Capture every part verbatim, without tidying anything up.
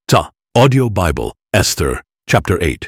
Ta, Audio Bible, Esther, chapter eight.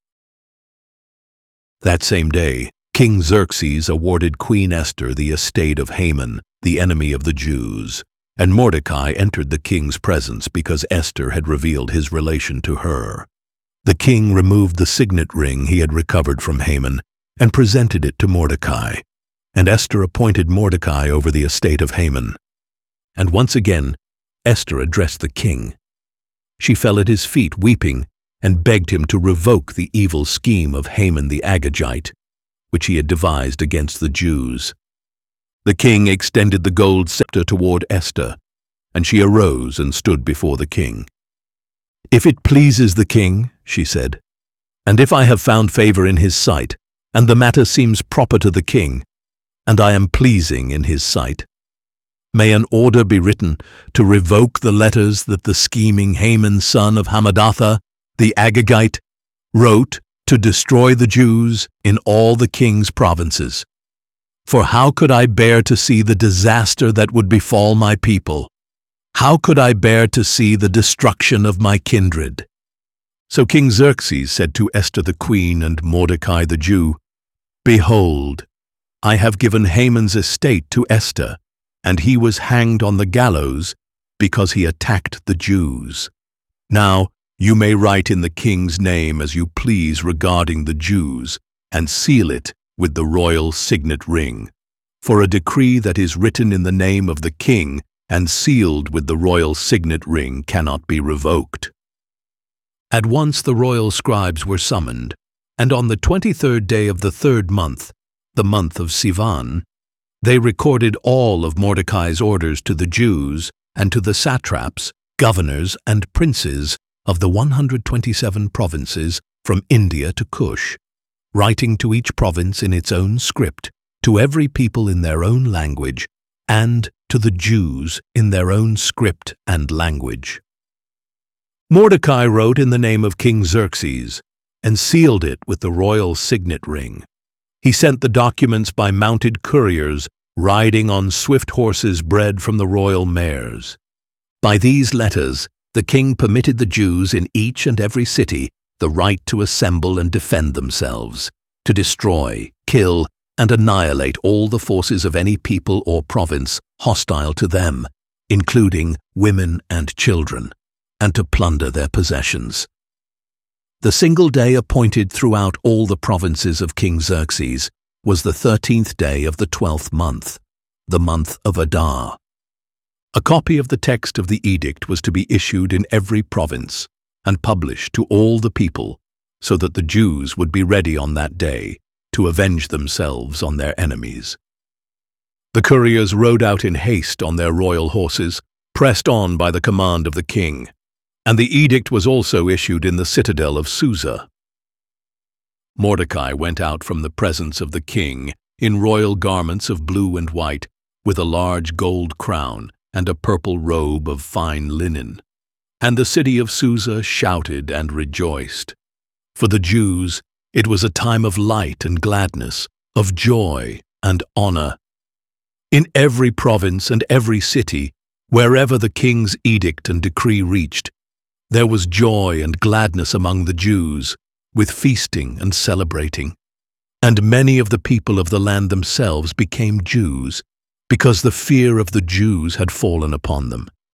That same day, King Xerxes awarded Queen Esther the estate of Haman, the enemy of the Jews, and Mordecai entered the king's presence because Esther had revealed his relation to her. The king removed the signet ring he had recovered from Haman and presented it to Mordecai, and Esther appointed Mordecai over the estate of Haman. And once again, Esther addressed the king. She fell at his feet weeping and begged him to revoke the evil scheme of Haman the Agagite, which he had devised against the Jews. The king extended the gold scepter toward Esther, and she arose and stood before the king. "If it pleases the king," she said, "and if I have found favor in his sight, and the matter seems proper to the king, and I am pleasing in his sight, may an order be written to revoke the letters that the scheming Haman son of Hammedatha, the Agagite, wrote to destroy the Jews in all the king's provinces. For how could I bear to see the disaster that would befall my people? How could I bear to see the destruction of my kindred?" So King Xerxes said to Esther the queen and Mordecai the Jew, "Behold, I have given Haman's estate to Esther, and he was hanged on the gallows because he attacked the Jews. Now you may write in the king's name as you please regarding the Jews, and seal it with the royal signet ring. For a decree that is written in the name of the king and sealed with the royal signet ring cannot be revoked." At once the royal scribes were summoned, and on the twenty-third day of the third month, the month of Sivan, they recorded all of Mordecai's orders to the Jews and to the satraps, governors, and princes of the one hundred twenty-seven provinces from India to Cush, writing to each province in its own script, to every people in their own language, and to the Jews in their own script and language. Mordecai wrote in the name of King Xerxes, and sealed it with the royal signet ring. He sent the documents by mounted couriers riding on swift horses bred from the royal mares. By these letters, the king permitted the Jews in each and every city the right to assemble and defend themselves, to destroy, kill, and annihilate all the forces of any people or province hostile to them, including women and children, and to plunder their possessions. The single day appointed throughout all the provinces of King Xerxes was the thirteenth day of the twelfth month, the month of Adar. A copy of the text of the edict was to be issued in every province and published to all the people, so that the Jews would be ready on that day to avenge themselves on their enemies. The couriers rode out in haste on their royal horses, pressed on by the command of the king, and the edict was also issued in the citadel of Susa. Mordecai went out from the presence of the king in royal garments of blue and white, with a large gold crown and a purple robe of fine linen. And the city of Susa shouted and rejoiced. For the Jews, it was a time of light and gladness, of joy and honor. In every province and every city, wherever the king's edict and decree reached, there was joy and gladness among the Jews, with feasting and celebrating. And many of the people of the land themselves became Jews, because the fear of the Jews had fallen upon them.